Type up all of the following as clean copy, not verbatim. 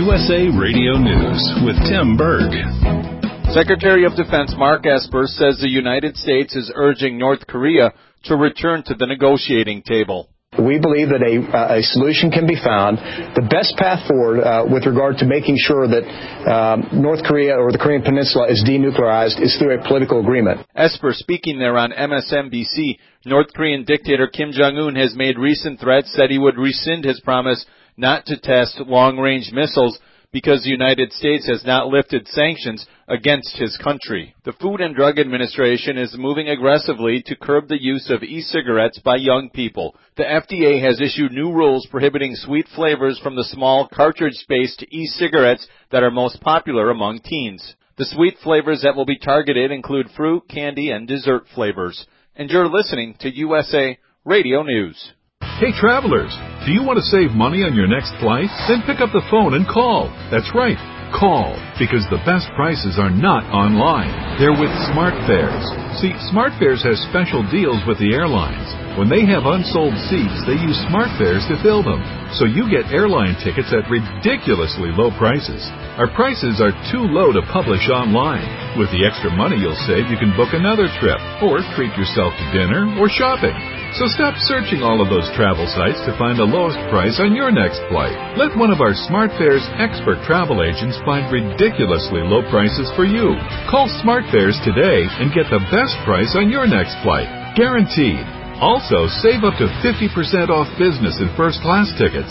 USA Radio News with Tim Berg. Secretary of Defense Mark Esper says the United States is urging North Korea to return to the negotiating table. We believe that a solution can be found. The best path forward with regard to making sure that North Korea or the Korean Peninsula is denuclearized is through a political agreement. Esper speaking there on MSNBC. North Korean dictator Kim Jong-un has made recent threats that he would rescind his promise not to test long-range missiles because the United States has not lifted sanctions against his country. The Food and Drug Administration is moving aggressively to curb the use of e-cigarettes by young people. The FDA has issued new rules prohibiting sweet flavors from the small cartridge-based e-cigarettes that are most popular among teens. The sweet flavors that will be targeted include fruit, candy, and dessert flavors. And you're listening to USA Radio News. Hey travelers, do you want to save money on your next flight? Then pick up the phone and call. That's right, call, because the best prices are not online. They're with SmartFares. See, SmartFares has special deals with the airlines. When they have unsold seats, they use SmartFares to fill them. So you get airline tickets at ridiculously low prices. Our prices are too low to publish online. With the extra money you'll save, you can book another trip, or treat yourself to dinner or shopping. So stop searching all of those travel sites to find the lowest price on your next flight. Let one of our SmartFares expert travel agents find ridiculously low prices for you. Call SmartFares today and get the best price on your next flight. Guaranteed. Also, save up to 50% off business and first-class tickets.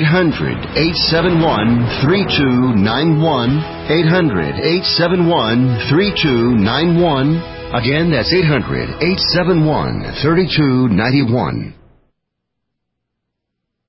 800-871-3291. 800-871-3291. Again, that's 800-871-3291.